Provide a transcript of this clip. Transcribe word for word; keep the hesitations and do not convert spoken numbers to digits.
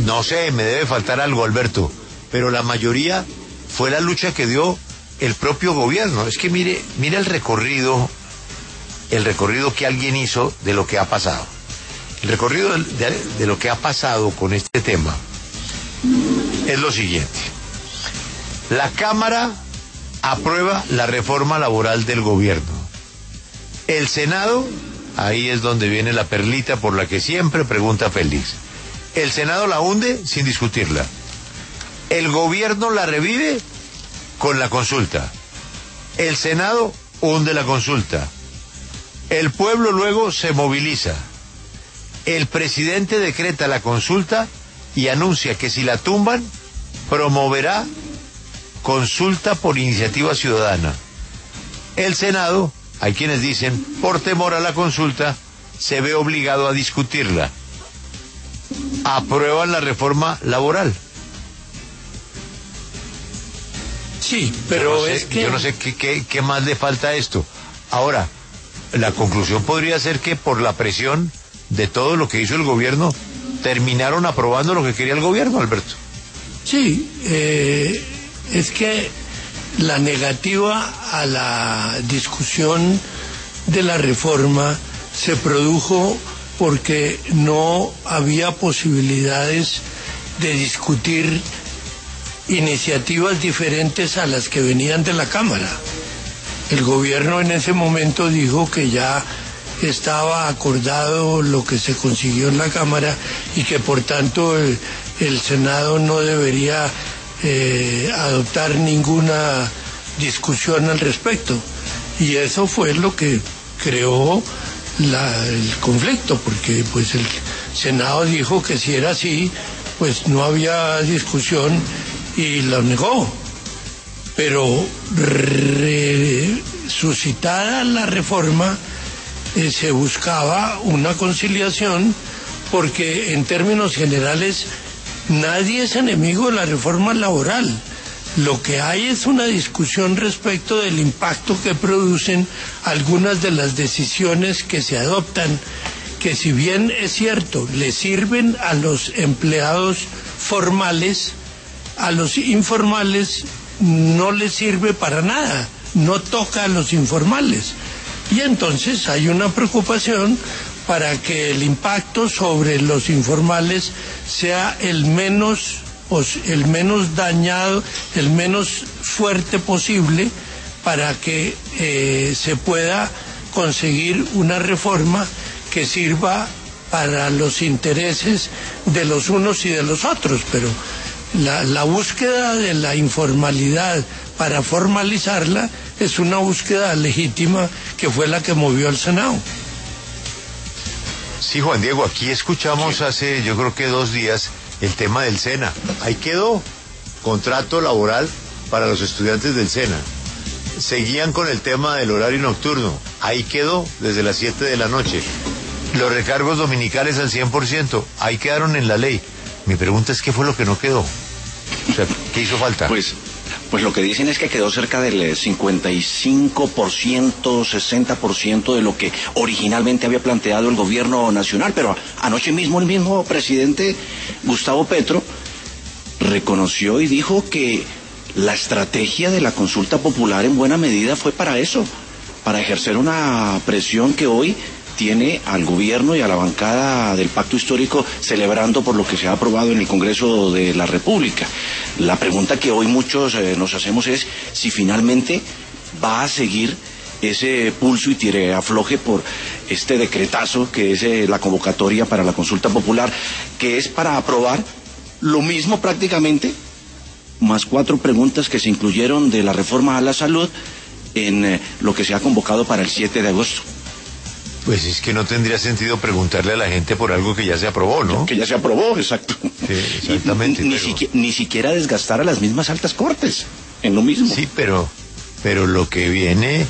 No sé, me debe faltar algo, Alberto, pero la mayoría fue la lucha que dio el propio gobierno. Es que mire, mire el recorrido, el recorrido que alguien hizo de lo que ha pasado. El recorrido de, de, de lo que ha pasado con este tema es lo siguiente. La Cámara aprueba la reforma laboral del gobierno. El Senado, ahí es donde viene la perlita por la que siempre pregunta Félix. El Senado la hunde sin discutirla. El gobierno la revive con la consulta. El Senado hunde la consulta. El pueblo luego se moviliza. El presidente decreta la consulta y anuncia que si la tumban, promoverá consulta por iniciativa ciudadana. El Senado, hay quienes dicen, por temor a la consulta, se ve obligado a discutirla. Aprueban la reforma laboral. Sí, pero yo no sé, es que... Yo no sé qué, qué, qué más le falta a esto. Ahora, la conclusión podría ser que por la presión de todo lo que hizo el gobierno, terminaron aprobando lo que quería el gobierno, Alberto. Sí, eh, es que la negativa a la discusión de la reforma se produjo porque no había posibilidades de discutir iniciativas diferentes a las que venían de la Cámara. El gobierno en ese momento dijo que ya estaba acordado lo que se consiguió en la Cámara y que por tanto el, el Senado no debería eh, adoptar ninguna discusión al respecto. Y eso fue lo que creó la, el conflicto, porque pues el Senado dijo que si era así, pues no había discusión y lo negó. Pero resucitada la reforma, eh, se buscaba una conciliación, porque en términos generales nadie es enemigo de la reforma laboral. Lo que hay es una discusión respecto del impacto que producen algunas de las decisiones que se adoptan, que si bien es cierto, le sirven a los empleados formales, a los informales no les sirve para nada, no toca a los informales. Y entonces hay una preocupación para que el impacto sobre los informales sea el menos, el menos dañado, el menos fuerte posible, para que eh, se pueda conseguir una reforma que sirva para los intereses de los unos y de los otros. Pero la, la búsqueda de la informalidad para formalizarla es una búsqueda legítima que fue la que movió al Senado. Sí, Juan Diego, aquí escuchamos sí. hace yo creo que dos días el tema del SENA. Ahí quedó, contrato laboral para los estudiantes del SENA. Seguían con el tema del horario nocturno. Ahí quedó desde las siete de la noche. Los recargos dominicales al cien por ciento. Ahí quedaron en la ley. Mi pregunta es, ¿qué fue lo que no quedó? O sea, ¿qué hizo falta? Pues, pues lo que dicen es que quedó cerca del cincuenta y cinco por ciento, sesenta por ciento de lo que originalmente había planteado el gobierno nacional. Pero anoche mismo el mismo presidente Gustavo Petro reconoció y dijo que la estrategia de la consulta popular en buena medida fue para eso, para ejercer una presión que hoy tiene al gobierno y a la bancada del Pacto Histórico celebrando por lo que se ha aprobado en el Congreso de la República. La pregunta que hoy muchos eh, nos hacemos es si finalmente va a seguir ese pulso y tire afloje por este decretazo que es eh, la convocatoria para la consulta popular, que es para aprobar lo mismo prácticamente, más cuatro preguntas que se incluyeron de la reforma a la salud en eh, lo que se ha convocado para el siete de agosto. Pues es que no tendría sentido preguntarle a la gente por algo que ya se aprobó, ¿no? Que ya se aprobó, exacto. Sí, exactamente. Ni, ni, pero... siquiera, ni siquiera desgastar a las mismas altas cortes en lo mismo. Sí, pero, pero lo que viene